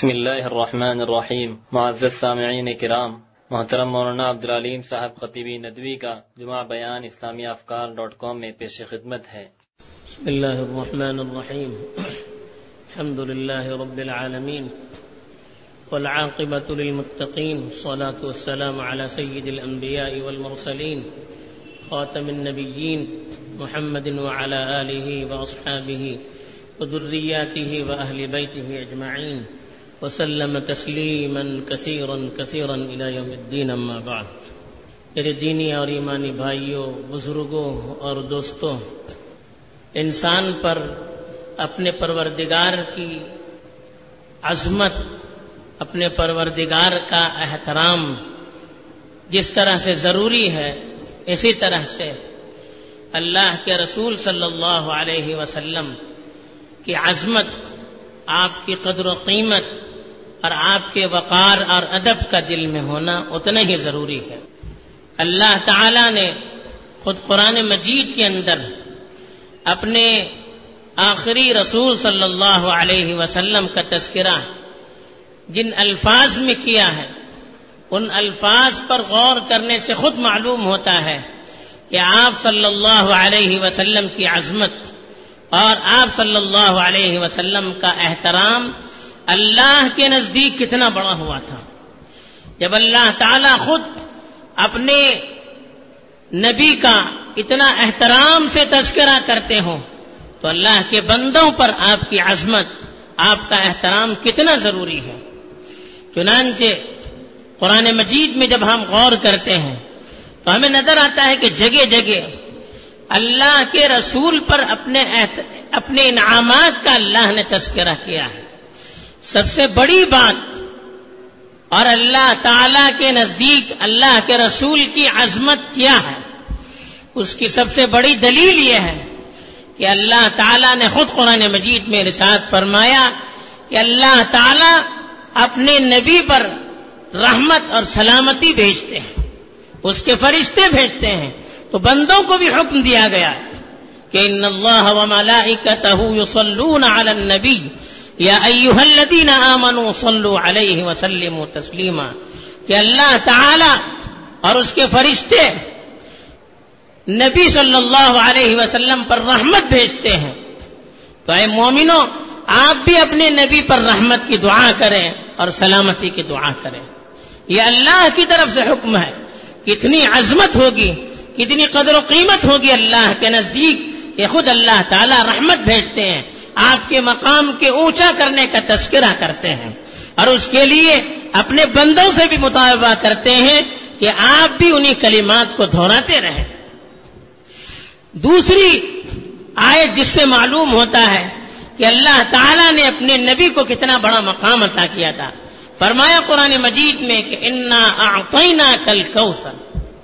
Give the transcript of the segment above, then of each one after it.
بسم اللہ الرحمن الرحیم. معزز سامعین کرام، محترم مولانا عبدالعلیم صاحب خطیبی ندوی کا جمعہ بیان اسلامی افکار.com میں پیش خدمت ہے. بسم اللہ الرحمن الرحیم. الحمد للہ رب العالمین والعاقبۃ للمتقین، والصلاة والسلام علی سید الانبیاء والمرسلین خاتم النبیین محمد وعلی آلہ واصحابہ وذریاتہ واہل بیتہ اجمعین وسلم تسلیما کثیرا کثیرا الی یوم الدین. اما بعد، میرے دینی اور ایمانی بھائیوں، بزرگوں اور دوستوں، انسان پر اپنے پروردگار کی عظمت، اپنے پروردگار کا احترام جس طرح سے ضروری ہے، اسی طرح سے اللہ کے رسول صلی اللہ علیہ وسلم کی عظمت، آپ کی قدر و قیمت اور آپ کے وقار اور ادب کا دل میں ہونا اتنا ہی ضروری ہے. اللہ تعالی نے خود قرآن مجید کے اندر اپنے آخری رسول صلی اللہ علیہ وسلم کا تذکرہ جن الفاظ میں کیا ہے، ان الفاظ پر غور کرنے سے خود معلوم ہوتا ہے کہ آپ صلی اللہ علیہ وسلم کی عظمت اور آپ صلی اللہ علیہ وسلم کا احترام اللہ کے نزدیک کتنا بڑا ہوا تھا. جب اللہ تعالیٰ خود اپنے نبی کا اتنا احترام سے تذکرہ کرتے ہوں تو اللہ کے بندوں پر آپ کی عظمت، آپ کا احترام کتنا ضروری ہے. چنانچہ قرآن مجید میں جب ہم غور کرتے ہیں تو ہمیں نظر آتا ہے کہ جگہ جگہ اللہ کے رسول پر اپنے انعامات کا اللہ نے تذکرہ کیا ہے. سب سے بڑی بات اور اللہ تعالی کے نزدیک اللہ کے رسول کی عظمت کیا ہے، اس کی سب سے بڑی دلیل یہ ہے کہ اللہ تعالی نے خود قرآن مجید میں ارشاد فرمایا کہ اللہ تعالی اپنے نبی پر رحمت اور سلامتی بھیجتے ہیں، اس کے فرشتے بھیجتے ہیں. تو بندوں کو بھی حکم دیا گیا کہ ان اللہ وملائکتہ یصلون علی النبی یا ایھا الذین آمنوا صلوا علیہ وسلموا تسلیما، کہ اللہ تعالی اور اس کے فرشتے نبی صلی اللہ علیہ وسلم پر رحمت بھیجتے ہیں. تو اے مومنوں، آپ بھی اپنے نبی پر رحمت کی دعا کریں اور سلامتی کی دعا کریں. یہ اللہ کی طرف سے حکم ہے. کتنی عظمت ہوگی، کتنی قدر و قیمت ہوگی اللہ کے نزدیک کہ خود اللہ تعالی رحمت بھیجتے ہیں، آپ کے مقام کے اونچا کرنے کا تذکرہ کرتے ہیں اور اس کے لیے اپنے بندوں سے بھی مطالبہ کرتے ہیں کہ آپ بھی انہی کلمات کو دہراتے رہیں. دوسری آیت جس سے معلوم ہوتا ہے کہ اللہ تعالیٰ نے اپنے نبی کو کتنا بڑا مقام عطا کیا تھا، فرمایا قرآن مجید میں کہ انا اعطیناک الکوثر،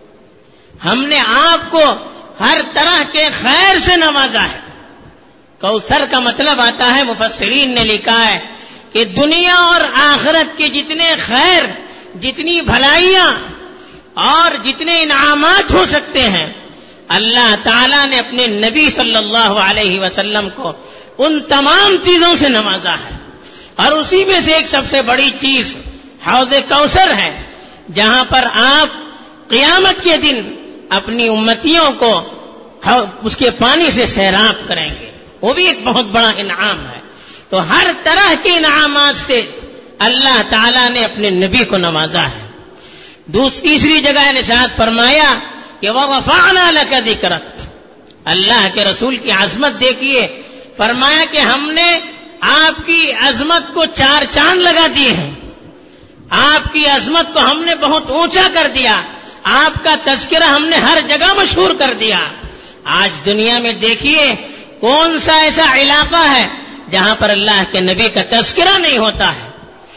ہم نے آپ کو ہر طرح کے خیر سے نوازا ہے. کوثر کا مطلب آتا ہے، مفسرین نے لکھا ہے کہ دنیا اور آخرت کے جتنے خیر، جتنی بھلائیاں اور جتنے انعامات ہو سکتے ہیں، اللہ تعالیٰ نے اپنے نبی صلی اللہ علیہ وسلم کو ان تمام چیزوں سے نوازا ہے. اور اسی میں سے ایک سب سے بڑی چیز حوض کوثر ہے، جہاں پر آپ قیامت کے دن اپنی امتیوں کو اس کے پانی سے سیراب کریں گے. وہ بھی ایک بہت بڑا انعام ہے. تو ہر طرح کے انعامات سے اللہ تعالیٰ نے اپنے نبی کو نوازا ہے. تیسری جگہ ارشاد فرمایا کہ وَرَفَعْنَا لَكَ ذِكْرَكَ، اللہ کے رسول کی عظمت دیکھیے، فرمایا کہ ہم نے آپ کی عظمت کو 4 چاند لگا دیے ہیں، آپ کی عظمت کو ہم نے بہت اونچا کر دیا، آپ کا تذکرہ ہم نے ہر جگہ مشہور کر دیا. آج دنیا میں دیکھیے کون سا ایسا علاقہ ہے جہاں پر اللہ کے نبی کا تذکرہ نہیں ہوتا ہے.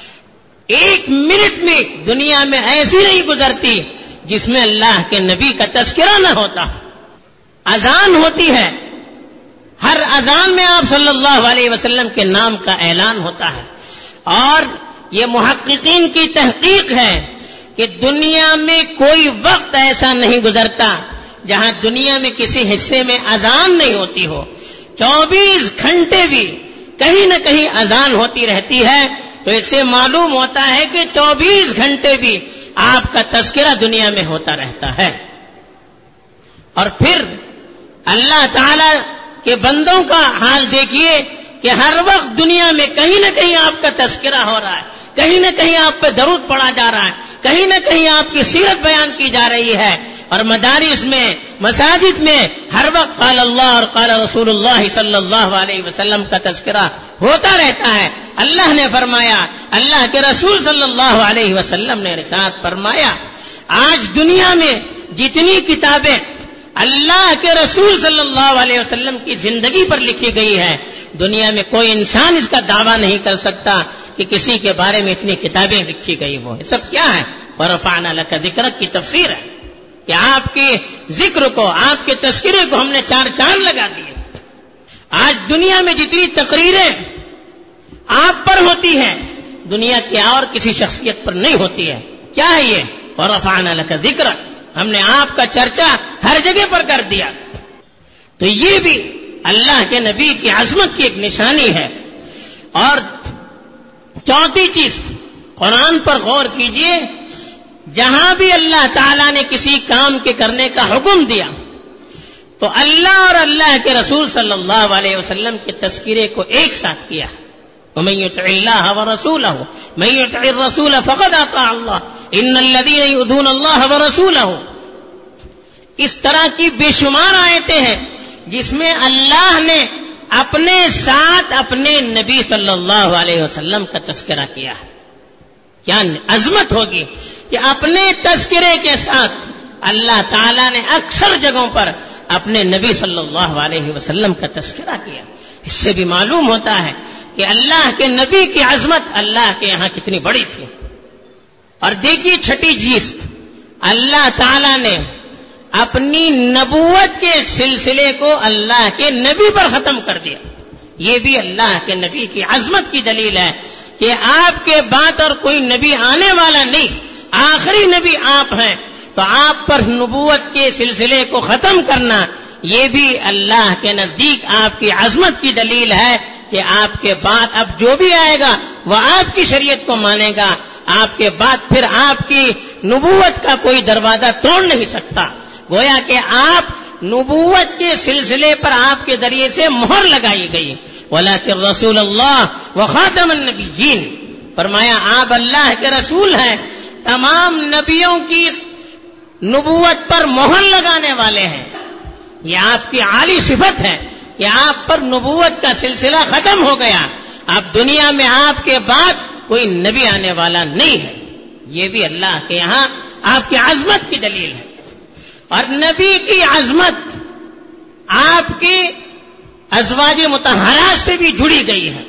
1 منٹ میں دنیا میں ایسی نہیں گزرتی جس میں اللہ کے نبی کا تذکرہ نہ ہوتا. اذان ہوتی ہے، ہر اذان میں آپ صلی اللہ علیہ وسلم کے نام کا اعلان ہوتا ہے. اور یہ محققین کی تحقیق ہے کہ دنیا میں کوئی وقت ایسا نہیں گزرتا جہاں دنیا میں کسی حصے میں اذان نہیں ہوتی ہو. 24 گھنٹے بھی کہیں نہ کہیں اذان ہوتی رہتی ہے تو اس سے معلوم ہوتا ہے کہ 24 گھنٹے بھی آپ کا تذکرہ دنیا میں ہوتا رہتا ہے. اور پھر اللہ تعالی کے بندوں کا حال دیکھیے کہ ہر وقت دنیا میں کہیں نہ کہیں آپ کا تذکرہ ہو رہا ہے, کہیں نہ کہیں آپ پہ درود پڑھا جا رہا ہے, کہیں نہ کہیں آپ کی سیرت بیان کی جا رہی ہے. اور مدارس میں, مساجد میں ہر وقت قال اللہ اور قال رسول اللہ صلی اللہ علیہ وسلم کا تذکرہ ہوتا رہتا ہے. اللہ نے فرمایا, اللہ کے رسول صلی اللہ علیہ وسلم نے ارشاد فرمایا, آج دنیا میں جتنی کتابیں اللہ کے رسول صلی اللہ علیہ وسلم کی زندگی پر لکھی گئی ہے, دنیا میں کوئی انسان اس کا دعویٰ نہیں کر سکتا کہ کسی کے بارے میں اتنی کتابیں لکھی گئی. وہ یہ سب کیا ہے؟ ورفعنا لک ذکرک کی تفسیر ہے کہ آپ کے ذکر کو, آپ کے تذکرے کو ہم نے 4 چاند لگا دیے. آج دنیا میں جتنی تقریریں آپ پر ہوتی ہیں دنیا کی اور کسی شخصیت پر نہیں ہوتی ہے. کیا ہے یہ؟ ورفعنا لک ذکرک, ہم نے آپ کا چرچا ہر جگہ پر کر دیا. تو یہ بھی اللہ کے نبی کی عظمت کی ایک نشانی ہے. اور چوتھی چیز, قرآن پر غور کیجئے, جہاں بھی اللہ تعالیٰ نے کسی کام کے کرنے کا حکم دیا تو اللہ اور اللہ کے رسول صلی اللہ علیہ وسلم کے تذکرے کو ایک ساتھ کیا. وَمَن يُطِعِ اللَّهَ وَرَسُولَهُ مَن يُطِعِ الرَّسُولَ فَقَدْ أَطَاعَ اللَّهَ إِنَّ الَّذِينَ يُؤْذُونَ اللَّهَ وَرَسُولَهُ. اس طرح کی بے شمار آیتیں ہیں جس میں اللہ نے اپنے ساتھ اپنے نبی صلی اللہ علیہ وسلم کا تذکرہ کیا ہے. کیا عظمت ہوگی کہ اپنے تذکرے کے ساتھ اللہ تعالیٰ نے اکثر جگہوں پر اپنے نبی صلی اللہ علیہ وسلم کا تذکرہ کیا. اس سے بھی معلوم ہوتا ہے کہ اللہ کے نبی کی عظمت اللہ کے یہاں کتنی بڑی تھی. اور دیکھیے چھٹی چیز, اللہ تعالیٰ نے اپنی نبوت کے سلسلے کو اللہ کے نبی پر ختم کر دیا. یہ بھی اللہ کے نبی کی عظمت کی دلیل ہے کہ آپ کے بعد اور کوئی نبی آنے والا نہیں, آخری نبی آپ ہیں. تو آپ پر نبوت کے سلسلے کو ختم کرنا یہ بھی اللہ کے نزدیک آپ کی عظمت کی دلیل ہے کہ آپ کے بعد اب جو بھی آئے گا وہ آپ کی شریعت کو مانے گا. آپ کے بعد پھر آپ کی نبوت کا کوئی دروازہ توڑ نہیں سکتا. گویا کہ آپ نبوت کے سلسلے پر آپ کے ذریعے سے مہر لگائی گئی. وَلَٰكِن رَّسُولَ اللَّهِ وَخَاتَمَ النَّبِيِّينَ, فرمایا آپ اللہ کے رسول ہیں, تمام نبیوں کی نبوت پر مہر لگانے والے ہیں. یہ آپ کی عالی صفت ہے کہ آپ پر نبوت کا سلسلہ ختم ہو گیا. اب دنیا میں آپ کے بعد کوئی نبی آنے والا نہیں ہے. یہ بھی اللہ کے یہاں آپ کی عظمت کی دلیل ہے. اور نبی کی عظمت آپ کے ازواج مطہرات سے بھی جڑی گئی ہے.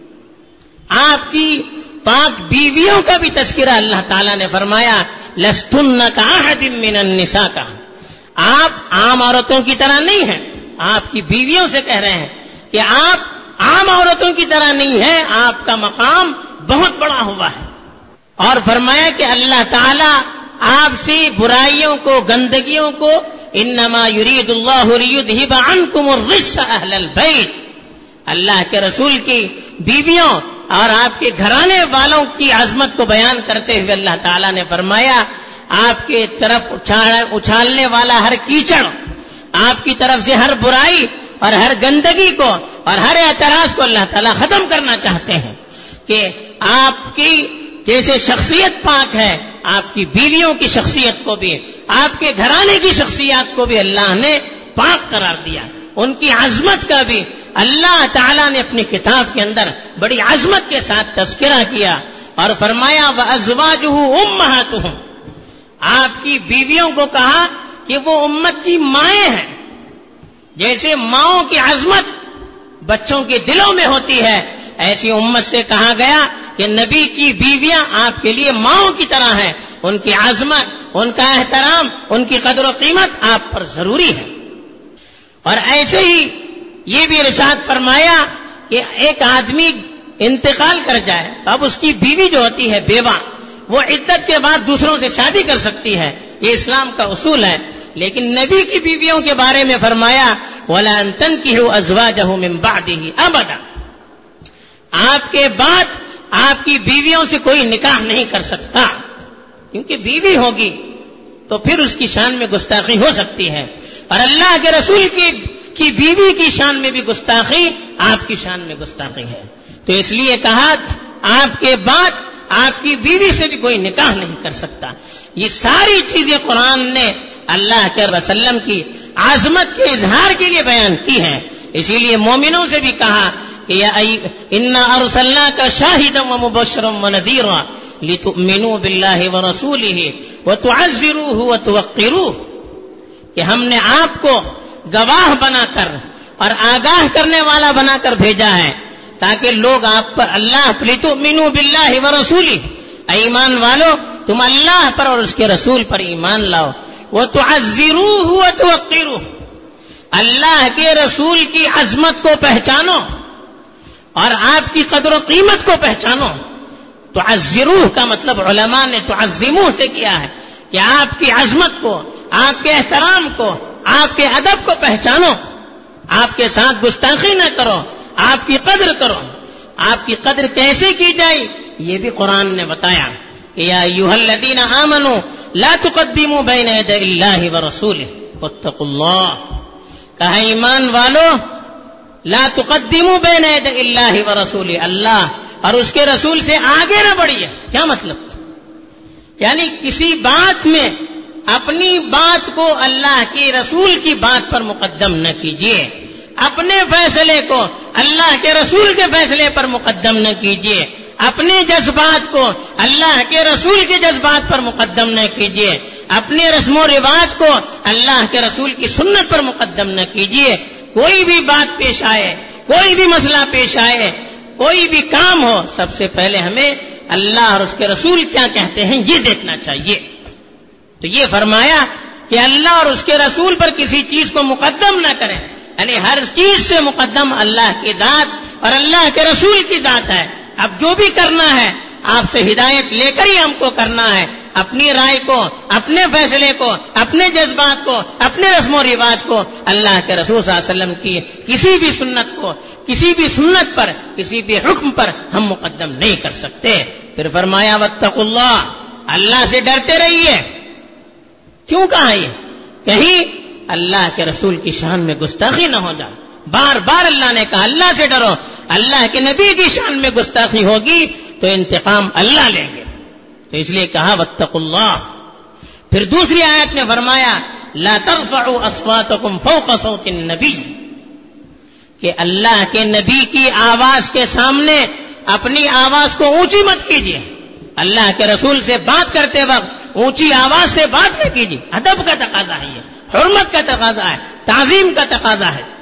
آپ کی پاک بیویوں کا بھی تذکرہ اللہ تعالیٰ نے فرمایا لستن کأحد من النساء کا. آپ عام عورتوں کی طرح نہیں ہیں. آپ کی بیویوں سے کہہ رہے ہیں کہ آپ عام عورتوں کی طرح نہیں ہیں, آپ کا مقام بہت بڑا ہوا ہے. اور فرمایا کہ اللہ تعالیٰ آپ سے برائیوں کو, گندگیوں کو, انما یرید اللہ لیذھب عنکم الرجس اہل البیت, اللہ کے رسول کی بیویوں اور آپ کے گھرانے والوں کی عظمت کو بیان کرتے ہوئے اللہ تعالیٰ نے فرمایا آپ کے طرف اچھالنے والا ہر کیچڑ, آپ کی طرف سے ہر برائی اور ہر گندگی کو اور ہر اعتراض کو اللہ تعالیٰ ختم کرنا چاہتے ہیں کہ آپ کی جیسے شخصیت پاک ہے, آپ کی بیویوں کی شخصیت کو بھی, آپ کے گھرانے کی شخصیات کو بھی اللہ نے پاک قرار دیا. ان کی عظمت کا بھی اللہ تعالیٰ نے اپنی کتاب کے اندر بڑی عظمت کے ساتھ تذکرہ کیا اور فرمایا وَأَزْوَاجُهُ أُمَّهَاتُهُمْ, آپ کی بیویوں کو کہا کہ وہ امت کی مائیں ہیں. جیسے ماؤں کی عظمت بچوں کے دلوں میں ہوتی ہے, ایسی امت سے کہا گیا کہ نبی کی بیویاں آپ کے لیے ماؤں کی طرح ہیں. ان کی عظمت, ان کا احترام, ان کی قدر و قیمت آپ پر ضروری ہے. اور ایسے ہی یہ بھی ارشاد فرمایا کہ ایک آدمی انتقال کر جائے تو اب اس کی بیوی جو ہوتی ہے بیوہ, وہ عدت کے بعد دوسروں سے شادی کر سکتی ہے. یہ اسلام کا اصول ہے. لیکن نبی کی بیویوں کے بارے میں فرمایا وَلَا أَن تَنكِحُوا أَزْوَاجَهُ مِن بَعْدِهِ أَبَدًا, آپ کے بعد آپ کی بیویوں سے کوئی نکاح نہیں کر سکتا، کیونکہ بیوی ہوگی تو پھر اس کی شان میں گستاخی ہو سکتی ہے، اور اللہ کے رسول کی بیوی کی شان میں بھی گستاخی آپ کی شان میں گستاخی ہے. تو اس لیے کہا آپ کے بعد آپ کی بیوی سے بھی کوئی نکاح نہیں کر سکتا. یہ ساری چیزیں قرآن نے اللہ کے وسلم کی عظمت کے اظہار کے لیے بیان کی ہیں. اسی لیے مومنوں سے بھی کہا کہ انا ارسلناک شاہدا ومبشرا ونذیرا لتؤمنوا باللہ ورسولہ وتعزروہ وتوقروہ، کہ ہم نے آپ کو گواہ بنا کر اور آگاہ کرنے والا بنا کر بھیجا ہے تاکہ لوگ آپ پر اللہ لتؤمنوا باللہ ورسولہ، ایمان والو تم اللہ پر اور اس کے رسول پر ایمان لاؤ، وتعزروہ وتوقروہ، اللہ کے رسول کی عظمت کو پہچانو اور آپ کی قدر و قیمت کو پہچانو. تعزروہ کا مطلب علماء نے تعظموہ سے کیا ہے کہ آپ کی عظمت کو، آپ کے احترام کو، آپ کے ادب کو پہچانو، آپ کے ساتھ گستاخی نہ کرو، آپ کی قدر کرو. آپ کی قدر کیسے کی جائے یہ بھی قرآن نے بتایا کہ یا ایھا الذین آمنوا لا تقدموا بین یدی اللہ ورسولہ واتقوا اللہ، کہا ایمان والو لا تقدموا بین یدی اللہ ورسولہ، اللہ اور اس کے رسول سے آگے نہ بڑھیے. کیا مطلب؟ یعنی کسی بات میں اپنی بات کو اللہ کے رسول کی بات پر مقدم نہ کیجیے، اپنے فیصلے کو اللہ کے رسول کے فیصلے پر مقدم نہ کیجیے، اپنے جذبات کو اللہ کے رسول کے جذبات پر مقدم نہ کیجیے، اپنے رسم و رواج کو اللہ کے رسول کی سنت پر مقدم نہ کیجیے. کوئی بھی بات پیش آئے، کوئی بھی مسئلہ پیش آئے، کوئی بھی کام ہو، سب سے پہلے ہمیں اللہ اور اس کے رسول کیا کہتے ہیں یہ دیکھنا چاہیے. تو یہ فرمایا کہ اللہ اور اس کے رسول پر کسی چیز کو مقدم نہ کریں، یعنی ہر چیز سے مقدم اللہ کی ذات اور اللہ کے رسول کی ذات ہے. اب جو بھی کرنا ہے آپ سے ہدایت لے کر ہی ہم کو کرنا ہے، اپنی رائے کو، اپنے فیصلے کو، اپنے جذبات کو، اپنے رسم و رواج کو اللہ کے رسول صلی اللہ علیہ وسلم کی کسی بھی سنت کو، کسی بھی سنت پر، کسی بھی حکم پر ہم مقدم نہیں کر سکتے. پھر فرمایا واتقوا اللہ، اللہ سے ڈرتے رہیے. کیوں کہا یہ؟ کہیں اللہ کے رسول کی شان میں گستاخی نہ ہو جائے. بار بار اللہ نے کہا اللہ سے ڈرو، اللہ کے نبی کی شان میں گستاخی ہوگی تو انتقام اللہ لیں گے. تو اس لیے کہا واتقوا اللہ. پھر دوسری آیت میں فرمایا لا ترفعوا اصواتکم فوق صوت النبی، کہ اللہ کے نبی کی آواز کے سامنے اپنی آواز کو اونچی مت کیجیے. اللہ کے رسول سے بات کرتے وقت اونچی آواز سے بات نہ کیجیے. ادب کا تقاضا ہے، یہ حرمت کا تقاضا ہے، تعظیم کا تقاضا ہے.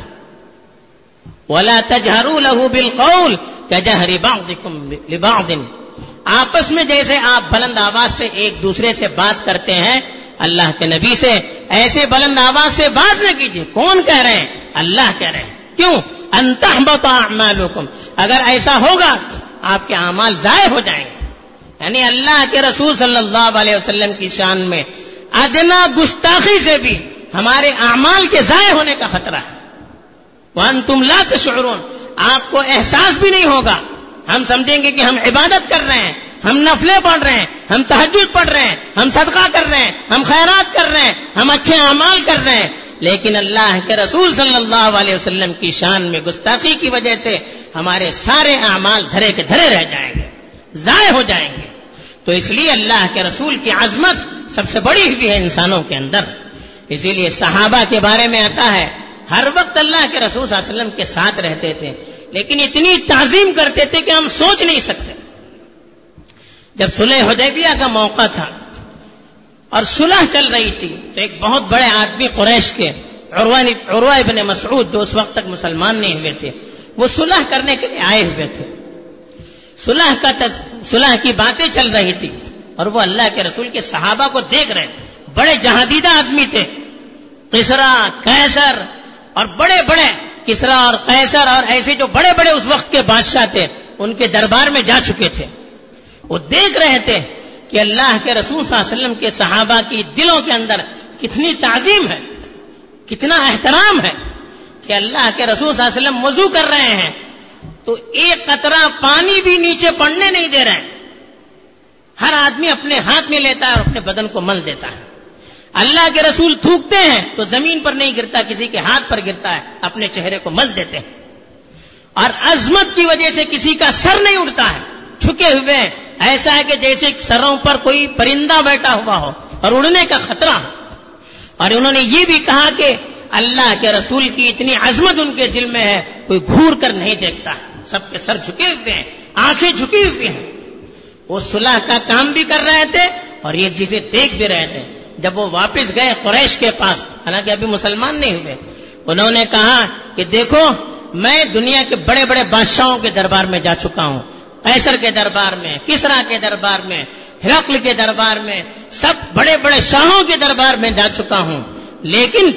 وَلَا تَجْهَرُوا لَهُ بِالْقَوْلِ كَجَهْرِ بَعْضِكُمْ لِبَعْضٍ، آپس میں جیسے آپ بلند آواز سے ایک دوسرے سے بات کرتے ہیں، اللہ کے نبی سے ایسے بلند آواز سے بات نہ کیجیے. کون کہہ رہے ہیں؟ اللہ کہہ رہے ہیں. کیوں؟ أَن تَحْبَطَ أَعْمَالُكُمْ، اگر ایسا ہوگا آپ کے اعمال ضائع ہو جائیں گے. یعنی اللہ کے رسول صلی اللہ علیہ وسلم کی شان میں ادنا گستاخی سے بھی ہمارے اعمال کے ضائع ہونے کا خطرہ ہے. وَأَنْتُمْ لَا تَشْعُرُونَ، آپ کو احساس بھی نہیں ہوگا. ہم سمجھیں گے کہ ہم عبادت کر رہے ہیں، ہم نفلیں پڑھ رہے ہیں، ہم تہجد پڑھ رہے ہیں، ہم صدقہ کر رہے ہیں، ہم خیرات کر رہے ہیں، ہم اچھے اعمال کر رہے ہیں، لیکن اللہ کے رسول صلی اللہ علیہ وسلم کی شان میں گستاخی کی وجہ سے ہمارے سارے اعمال دھرے کے دھرے رہ جائیں گے، ضائع ہو جائیں گے. تو اس لیے اللہ کے رسول کی عظمت سب سے بڑی ہوئی ہے انسانوں کے اندر. اسی لیے صحابہ کے بارے میں آتا ہے ہر وقت اللہ کے رسول صلی اللہ علیہ وسلم کے ساتھ رہتے تھے، لیکن اتنی تعظیم کرتے تھے کہ ہم سوچ نہیں سکتے. جب صلح حدیبیہ کا موقع تھا اور صلح چل رہی تھی تو ایک بہت بڑے آدمی قریش کے عروہ ابن مسعود، جو اس وقت تک مسلمان نہیں ہوئے تھے، وہ صلح کرنے کے لیے آئے ہوئے تھے. صلح کی باتیں چل رہی تھی اور وہ اللہ کے رسول کے صحابہ کو دیکھ رہے تھے. بڑے جہادیدہ آدمی تھے، کسرا، قیصر اور بڑے بڑے کسرا اور قیصر اور ایسے جو بڑے بڑے اس وقت کے بادشاہ تھے ان کے دربار میں جا چکے تھے. وہ دیکھ رہے تھے کہ اللہ کے رسول صلی اللہ علیہ وسلم کے صحابہ کی دلوں کے اندر کتنی تعظیم ہے، کتنا احترام ہے کہ اللہ کے رسول صلی اللہ علیہ وسلم وضو کر رہے ہیں تو ایک قطرہ پانی بھی نیچے پڑنے نہیں دے رہے ہیں. ہر آدمی اپنے ہاتھ میں لیتا ہے اور اپنے بدن کو مل دیتا ہے. اللہ کے رسول تھوکتے ہیں تو زمین پر نہیں گرتا, کسی کے ہاتھ پر گرتا ہے, اپنے چہرے کو مل دیتے ہیں. اور عظمت کی وجہ سے کسی کا سر نہیں اڑتا ہے, جھکے ہوئے ہیں, ایسا ہے کہ جیسے سروں پر کوئی پرندہ بیٹھا ہوا ہو اور اڑنے کا خطرہ ہو. اور انہوں نے یہ بھی کہا کہ اللہ کے رسول کی اتنی عظمت ان کے دل میں ہے, کوئی گھور کر نہیں دیکھتا, سب کے سر جھکے ہوئے ہیں, آنکھیں جھکی ہوئی ہیں. وہ صلح کا کام بھی کر رہے تھے اور یہ چیزیں دیکھ بھی رہے تھے. جب وہ واپس گئے قریش کے پاس, حالانکہ ابھی مسلمان نہیں ہوئے, انہوں نے کہا کہ دیکھو میں دنیا کے بڑے بڑے بادشاہوں کے دربار میں جا چکا ہوں, قیصر کے دربار میں, کسرا کے دربار میں, ہرقل کے دربار میں, سب بڑے بڑے شاہوں کے دربار میں جا چکا ہوں, لیکن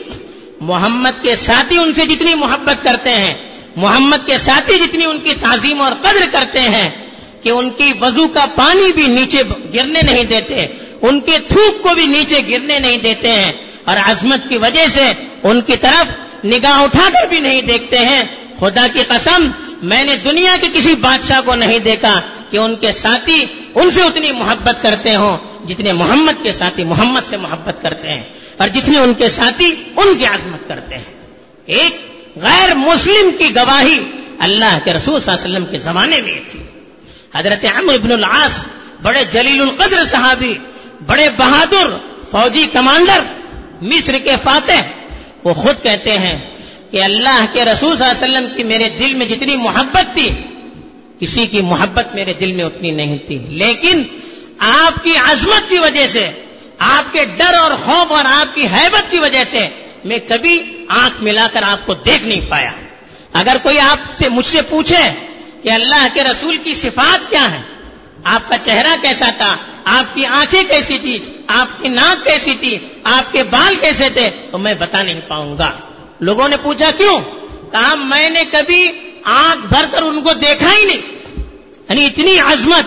محمد کے ساتھی ان سے جتنی محبت کرتے ہیں, محمد کے ساتھی جتنی ان کی تعظیم اور قدر کرتے ہیں کہ ان کی وضو کا پانی بھی نیچے گرنے نہیں دیتے, ان کے تھوک کو بھی نیچے گرنے نہیں دیتے ہیں, اور عظمت کی وجہ سے ان کی طرف نگاہ اٹھا کر بھی نہیں دیکھتے ہیں. خدا کی قسم میں نے دنیا کے کسی بادشاہ کو نہیں دیکھا کہ ان کے ساتھی ان سے اتنی محبت کرتے ہوں جتنے محمد کے ساتھی محمد سے محبت کرتے ہیں, اور جتنے ان کے ساتھی ان کی عظمت کرتے ہیں. ایک غیر مسلم کی گواہی اللہ کے رسول صلی اللہ علیہ وسلم کے زمانے میں تھی. حضرت عمرو بن العاص بڑے جلیل القدر صحابی, بڑے بہادر فوجی کمانڈر, مصر کے فاتح, وہ خود کہتے ہیں کہ اللہ کے رسول صلی اللہ علیہ وسلم کی میرے دل میں جتنی محبت تھی کسی کی محبت میرے دل میں اتنی نہیں تھی, لیکن آپ کی عظمت کی وجہ سے, آپ کے ڈر اور خوف اور آپ کی ہیبت کی وجہ سے میں کبھی آنکھ ملا کر آپ کو دیکھ نہیں پایا. اگر کوئی آپ سے مجھ سے پوچھے کہ اللہ کے رسول کی صفات کیا ہے, آپ کا چہرہ کیسا تھا, آپ کی آنکھیں کیسی تھی, آپ کی ناک کیسی تھی, آپ کے بال کیسے تھے, تو میں بتا نہیں پاؤں گا. لوگوں نے پوچھا کیوں, کہا میں نے کبھی آنکھ بھر کر ان کو دیکھا ہی نہیں. یعنی اتنی عظمت,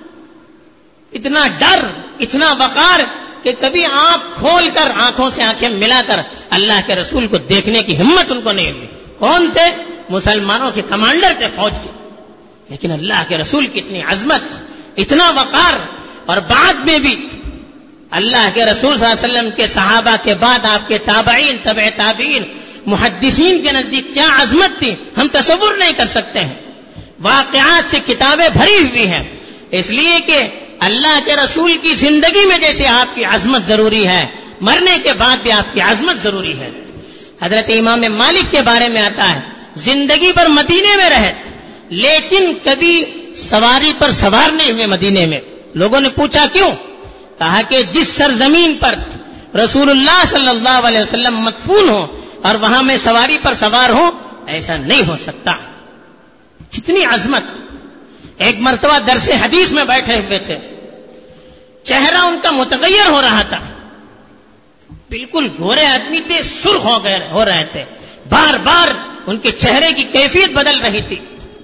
اتنا ڈر, اتنا وقار کہ کبھی آنکھ کھول کر, آنکھوں سے آنکھیں ملا کر اللہ کے رسول کو دیکھنے کی ہمت ان کو نہیں ہوئی. کون تھے؟ مسلمانوں کے کمانڈر تھے فوج کے, لیکن اللہ کے رسول کی اتنی عظمت, اتنا وقار, اور بعد میں بھی اللہ کے رسول صلی اللہ علیہ وسلم کے صحابہ کے بعد آپ کے تابعین, تبع تابعین, محدثین کے نزدیک کیا عظمت تھی ہم تصور نہیں کر سکتے ہیں. واقعات سے کتابیں بھری ہوئی ہیں, اس لیے کہ اللہ کے رسول کی زندگی میں جیسے آپ کی عظمت ضروری ہے, مرنے کے بعد بھی آپ کی عظمت ضروری ہے. حضرت امام مالک کے بارے میں آتا ہے زندگی پر مدینے میں رہے لیکن کبھی سواری پر سوار نہیں ہوئے مدینے میں. لوگوں نے پوچھا کیوں, کہا کہ جس سرزمین پر رسول اللہ صلی اللہ علیہ وسلم مدفون ہو اور وہاں میں سواری پر سوار ہوں, ایسا نہیں ہو سکتا. کتنی عظمت. ایک مرتبہ درس حدیث میں بیٹھے ہوئے تھے, چہرہ ان کا متغیر ہو رہا تھا, بالکل گورے آدمی تھے, سرخ ہو رہے تھے, بار بار ان کے چہرے کی کیفیت بدل رہی تھی,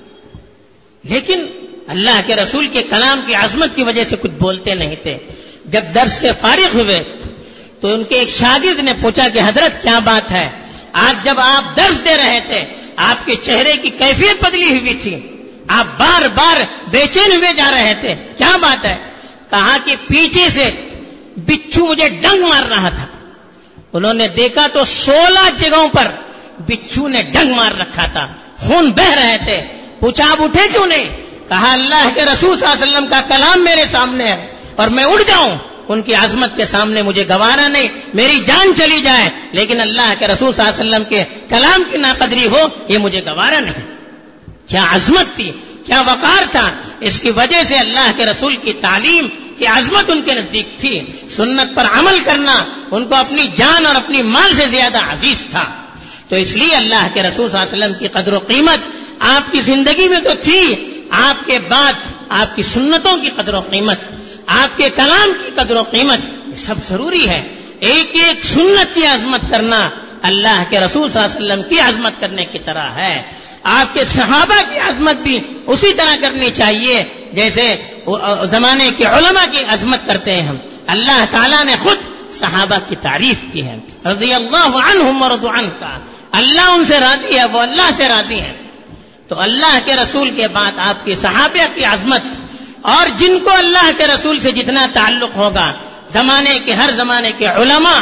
لیکن اللہ کے رسول کے کلام کی عظمت کی وجہ سے کچھ بولتے نہیں تھے. جب درس سے فارغ ہوئے تو ان کے ایک شاگرد نے پوچھا کہ حضرت کیا بات ہے, آج جب آپ درس دے رہے تھے آپ کے چہرے کی کیفیت بدلی ہوئی تھی, آپ بار بار بے چین ہوئے جا رہے تھے, کیا بات ہے؟ کہا کہ پیچھے سے بچھو مجھے ڈنگ مار رہا تھا. انہوں نے دیکھا تو 16 جگہوں پر بچھو نے ڈنگ مار رکھا تھا, خون بہ رہے تھے. پوچھا آپ اٹھے کیوں نہیں؟ کہا اللہ کے رسول صلی اللہ علیہ وسلم کا کلام میرے سامنے ہے اور میں اڑ جاؤں ان کی عظمت کے سامنے مجھے گوارا نہیں, میری جان چلی جائے لیکن اللہ کے رسول صلی اللہ علیہ وسلم کے کلام کی ناقدری ہو یہ مجھے گوارا نہیں. کیا عظمت تھی, کیا وقار تھا. اس کی وجہ سے اللہ کے رسول کی تعلیم کی عظمت ان کے نزدیک تھی. سنت پر عمل کرنا ان کو اپنی جان اور اپنی مال سے زیادہ عزیز تھا. تو اس لیے اللہ کے رسول صلی اللہ علیہ وسلم کی قدر و قیمت آپ کی زندگی میں تو تھی, آپ کے بعد آپ کی سنتوں کی قدر و قیمت, آپ کے کلام کی قدر و قیمت, یہ سب ضروری ہے. ایک ایک سنت کی عظمت کرنا اللہ کے رسول صلی اللہ علیہ وسلم کی عظمت کرنے کی طرح ہے. آپ کے صحابہ کی عظمت بھی اسی طرح کرنی چاہیے جیسے زمانے کے علماء کی عظمت کرتے ہیں ہم. اللہ تعالیٰ نے خود صحابہ کی تعریف کی ہے, رضی اللہ عنہم ورضوا عنہ, کا اللہ ان سے راضی ہے, وہ اللہ سے راضی ہیں. تو اللہ کے رسول کے بعد آپ کے صحابہ کی عظمت، اور جن کو اللہ کے رسول سے جتنا تعلق ہوگا، زمانے کے ہر زمانے کے علماء،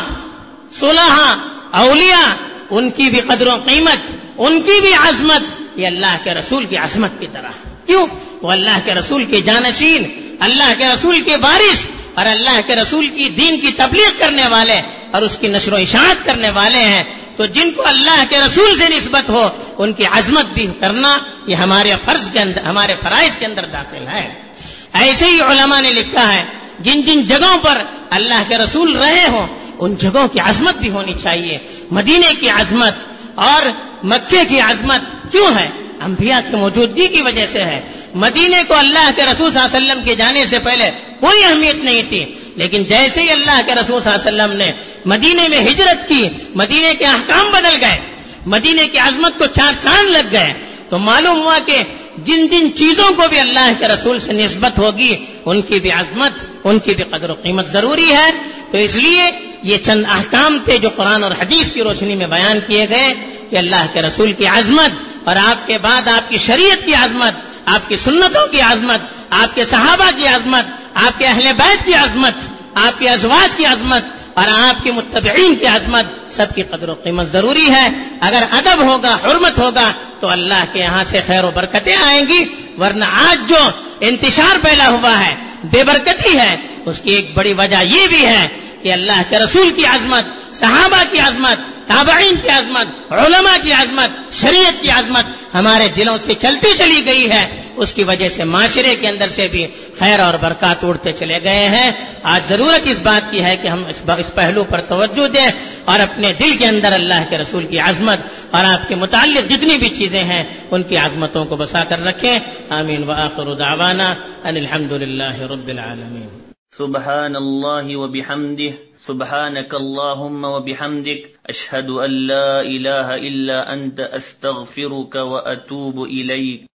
صلحاء، اولیاء، ان کی بھی قدر و قیمت، ان کی بھی عظمت یہ اللہ کے رسول کی عظمت کی طرح. کیوں؟ وہ اللہ کے رسول کے جانشین، اللہ کے رسول کے وارث، اور اللہ کے رسول کی دین کی تبلیغ کرنے والے اور اس کی نشر و اشاعت کرنے والے ہیں. تو جن کو اللہ کے رسول سے نسبت ہو ان کی عظمت بھی کرنا یہ ہمارے فرض کے اندر، ہمارے فرائض کے اندر داخل ہے. ایسے ہی علماء نے لکھا ہے جن جن جگہوں پر اللہ کے رسول رہے ہوں ان جگہوں کی عظمت بھی ہونی چاہیے. مدینے کی عظمت اور مکے کی عظمت کیوں ہے؟ انبیاء کی موجودگی کی وجہ سے ہے. مدینے کو اللہ کے رسول صلی اللہ علیہ وسلم کے جانے سے پہلے کوئی اہمیت نہیں تھی، لیکن جیسے ہی اللہ کے رسول صلی اللہ علیہ وسلم نے مدینے میں ہجرت کی، مدینے کے احکام بدل گئے، مدینے کی عظمت کو چار چاند لگ گئے، تو معلوم ہوا کہ جن جن چیزوں کو بھی اللہ کے رسول سے نسبت ہوگی ان کی بھی عظمت، ان کی بھی قدر و قیمت ضروری ہے. تو اس لیے یہ چند احکام تھے جو قرآن اور حدیث کی روشنی میں بیان کیے گئے کہ اللہ کے رسول کی عظمت اور آپ کے بعد آپ کی شریعت کی عظمت، آپ کی سنتوں کی عظمت، آپ کے صحابہ کی عظمت، آپ کے اہل بیت کی عظمت، آپ کے ازواج کی عظمت اور آپ کے متبعین کی عظمت، سب کی قدر و قیمت ضروری ہے. اگر ادب ہوگا، حرمت ہوگا تو اللہ کے یہاں سے خیر و برکتیں آئیں گی. ورنہ آج جو انتشار پھیلا ہوا ہے، بے برکتی ہے، اس کی ایک بڑی وجہ یہ بھی ہے کہ اللہ کے رسول کی عظمت، صحابہ کی عظمت، تابعین کی عظمت، علماء کی عظمت، شریعت کی عظمت ہمارے دلوں سے چلتی چلی گئی ہے. اس کی وجہ سے معاشرے کے اندر سے بھی خیر اور برکات اڑتے چلے گئے ہیں. آج ضرورت اس بات کی ہے کہ ہم اس پہلو پر توجہ دیں اور اپنے دل کے اندر اللہ کے رسول کی عظمت اور آپ کے متعلق جتنی بھی چیزیں ہیں ان کی عظمتوں کو بسا کر رکھیں. آمین. وآخر دعوانا ان الحمد للہ رب العالمین. سبحان اللہ وبحمدہ سبحانک اللہم وبحمدک اشہد ان لا الہ الا انت استغفرک واتوب الیک.